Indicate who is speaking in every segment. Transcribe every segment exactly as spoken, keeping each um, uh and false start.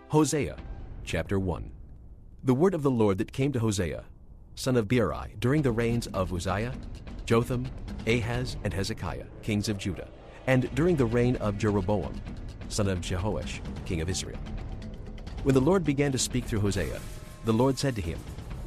Speaker 1: Hosea chapter one. The word of the Lord that came to Hosea, son of Beeri, during the reigns of Uzziah, Jotham, Ahaz, and Hezekiah, kings of Judah, and during the reign of Jeroboam, son of Jehoash, king of Israel. When the Lord began to speak through Hosea, the Lord said to him,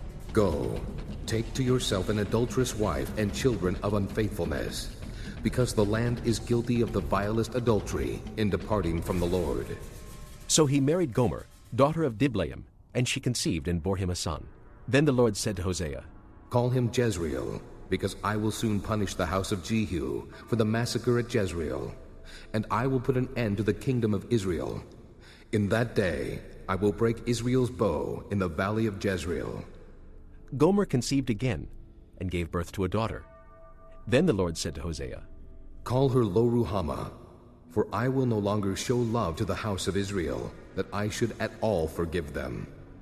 Speaker 2: Go, take to yourself an adulterous wife and children of unfaithfulness, because the land is guilty of the vilest adultery in departing from the Lord.
Speaker 1: So he married Gomer, daughter of Diblaim, and she conceived and bore him a son. Then the Lord said to Hosea,
Speaker 2: Call him Jezreel, because I will soon punish the house of Jehu for the massacre at Jezreel, and I will put an end to the kingdom of Israel. In that day I will break Israel's bow in the valley of Jezreel.
Speaker 1: Gomer conceived again, and gave birth to a daughter. Then the Lord said to Hosea,
Speaker 2: Call her Lo-ruhamah, for I will no longer show love to the house of Israel, that I should at all forgive them.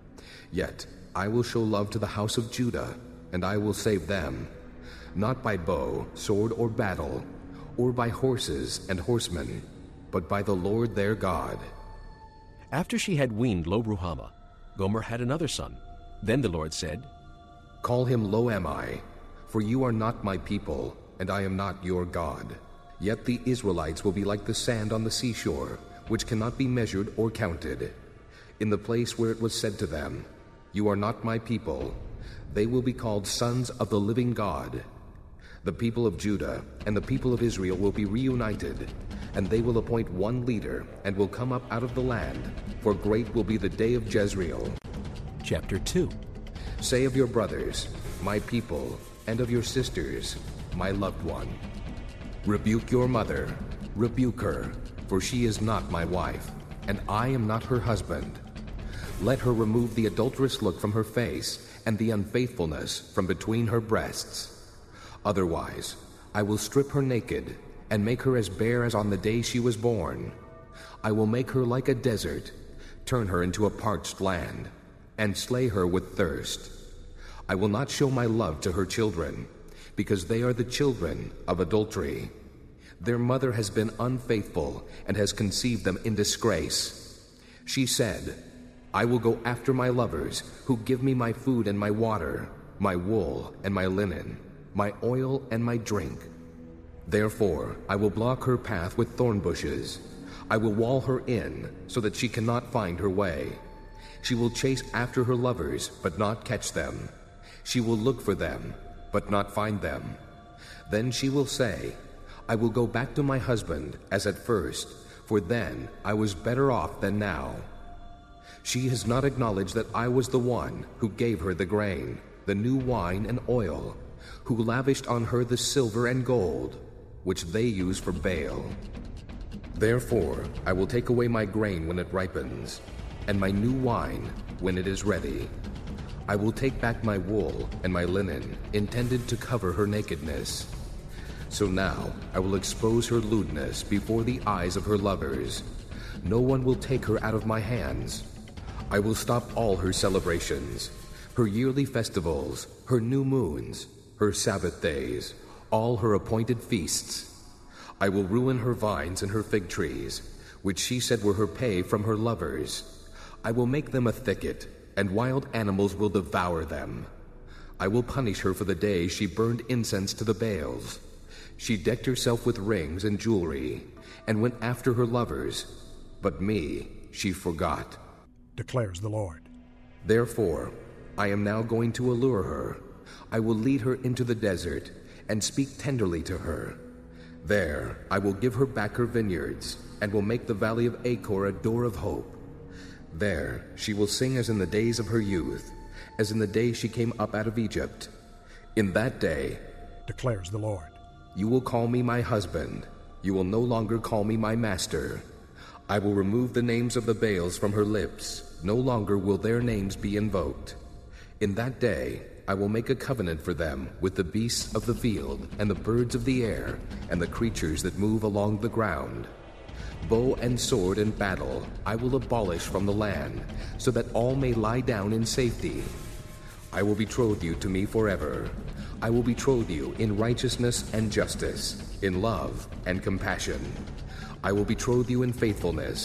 Speaker 2: Yet I will show love to the house of Judah, and I will save them, not by bow, sword, or battle, or by horses and horsemen, but by the Lord their God.
Speaker 1: After she had weaned Lo-ruhamah, Gomer had another son. Then the Lord said,
Speaker 2: Call him Lo-ammi, for you are not my people, and I am not your God. Yet the Israelites will be like the sand on the seashore, which cannot be measured or counted. In the place where it was said to them, You are not my people, they will be called sons of the living God. The people of Judah and the people of Israel will be reunited, and they will appoint one leader and will come up out of the land, for great will be the day of Jezreel.
Speaker 1: Chapter two.
Speaker 2: Say of your brothers, my people, and of your sisters, my loved one. Rebuke your mother, rebuke her, for she is not my wife, and I am not her husband. Let her remove the adulterous look from her face, and the unfaithfulness from between her breasts. Otherwise, I will strip her naked, and make her as bare as on the day she was born. I will make her like a desert, turn her into a parched land, and slay her with thirst. I will not show my love to her children, because they are the children of adultery. Their mother has been unfaithful and has conceived them in disgrace. She said, I will go after my lovers, who give me my food and my water, my wool and my linen, my oil and my drink. Therefore I will block her path with thorn bushes. I will wall her in, so that she cannot find her way. She will chase after her lovers, but not catch them. She will look for them, but not find them. Then she will say, I will go back to my husband as at first, for then I was better off than now. She has not acknowledged that I was the one who gave her the grain, the new wine and oil, who lavished on her the silver and gold, which they use for Baal. Therefore I will take away my grain when it ripens, and my new wine when it is ready. I will take back my wool and my linen, intended to cover her nakedness. So now I will expose her lewdness before the eyes of her lovers. No one will take her out of my hands. I will stop all her celebrations, her yearly festivals, her new moons, her Sabbath days, all her appointed feasts. I will ruin her vines and her fig trees, which she said were her pay from her lovers. I will make them a thicket, and wild animals will devour them. I will punish her for the day she burned incense to the Baals. She decked herself with rings and jewelry, and went after her lovers, but me she forgot,
Speaker 3: declares the Lord.
Speaker 2: Therefore I am now going to allure her. I will lead her into the desert, and speak tenderly to her. There I will give her back her vineyards, and will make the valley of Achor a door of hope. There she will sing as in the days of her youth, as in the day she came up out of Egypt. In that day,
Speaker 3: declares the Lord,
Speaker 2: you will call me my husband. You will no longer call me my master. I will remove the names of the Baals from her lips. No longer will their names be invoked. In that day I will make a covenant for them with the beasts of the field, and the birds of the air, and the creatures that move along the ground. Bow and sword and battle I will abolish from the land, so that all may lie down in safety. I will betroth you to me forever. I will betroth you in righteousness and justice, in love and compassion. I will betroth you in faithfulness,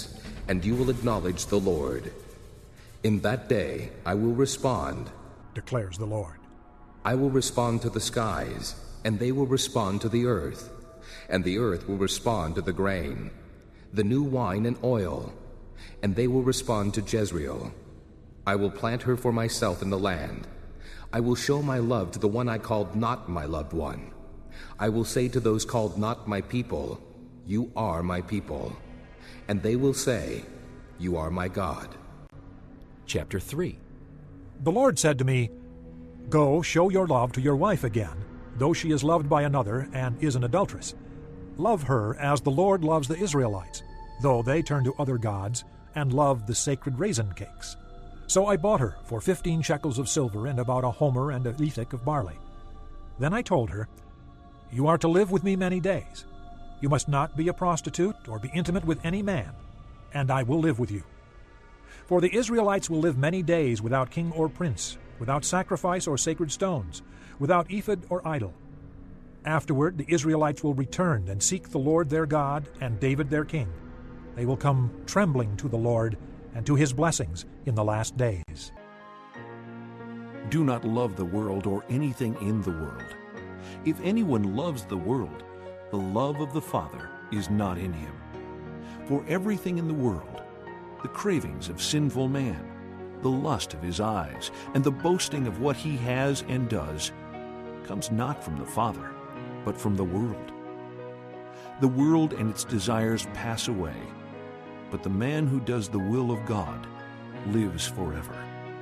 Speaker 2: and you will acknowledge the Lord. In that day I will respond,
Speaker 3: declares the Lord.
Speaker 2: I will respond to the skies, and they will respond to the earth, and the earth will respond to the grain, the new wine and oil, and they will respond to Jezreel. I will plant her for myself in the land. I will show my love to the one I called not my loved one. I will say to those called not my people, you are my people. And they will say, you are my God.
Speaker 1: Chapter three.
Speaker 3: The Lord said to me, Go, show your love to your wife again, though she is loved by another and is an adulteress. Love her as the Lord loves the Israelites, though they turn to other gods and love the sacred raisin cakes. So I bought her for fifteen shekels of silver and about a homer and a lethek of barley. Then I told her, You are to live with me many days. You must not be a prostitute or be intimate with any man, and I will live with you. For the Israelites will live many days without king or prince, without sacrifice or sacred stones, without ephod or idol. Afterward the Israelites will return and seek the Lord their God and David their king. They will come trembling to the Lord and to his blessings in the last days.
Speaker 4: Do not love the world or anything in the world. If anyone loves the world, the love of the Father is not in him. For everything in the world, the cravings of sinful man, the lust of his eyes, and the boasting of what he has and does, comes not from the Father, but from the world. The world and its desires pass away, but the man who does the will of God lives forever.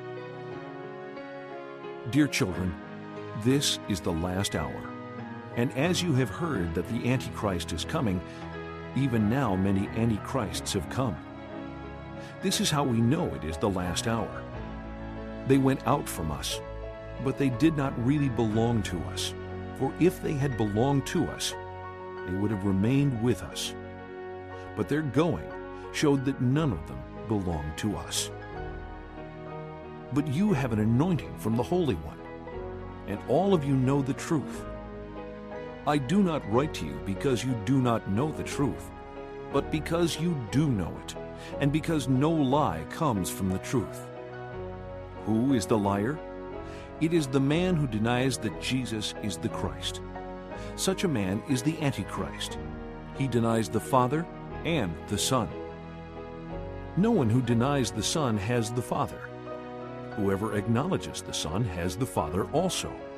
Speaker 4: Dear children, this is the last hour. And as you have heard that the Antichrist is coming, even now many Antichrists have come. This is how we know it is the last hour. They went out from us, but they did not really belong to us. For if they had belonged to us, they would have remained with us. But their going showed that none of them belonged to us. But you have an anointing from the Holy One, and all of you know the truth. I do not write to you because you do not know the truth, but because you do know it, and because no lie comes from the truth. Who is the liar? It is the man who denies that Jesus is the Christ. Such a man is the Antichrist. He denies the Father and the Son. No one who denies the Son has the Father. Whoever acknowledges the Son has the Father also.